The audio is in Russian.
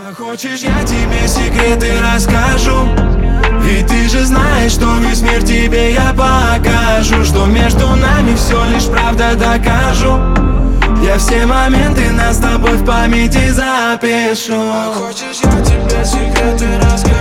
А хочешь, я тебе секреты расскажу? Ведь ты же знаешь, что весь мир тебе я покажу, что между нами все лишь правда докажу. Я все моменты нас с тобой в памяти запишу. А хочешь, я тебе секреты расскажу?